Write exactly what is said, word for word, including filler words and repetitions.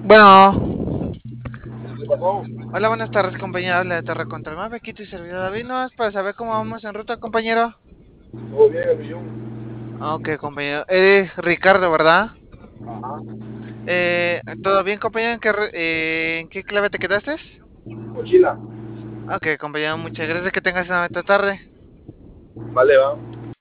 Bueno, ¿Qué pasó? hola, buenas tardes, compañero. Habla de Torre Control Mave, aquí tu servidor David. No es para saber cómo vamos en ruta, compañero. ¿Todo bien, el millón? Ok, compañero. Eres Ricardo, ¿verdad? Ajá. Eh, ¿todo bien, compañero? ¿En qué, re- eh, ¿en qué clave te quedaste? Mochila. Ok, compañero, muchas gracias. Que tengas una bonita tarde. Vale, va.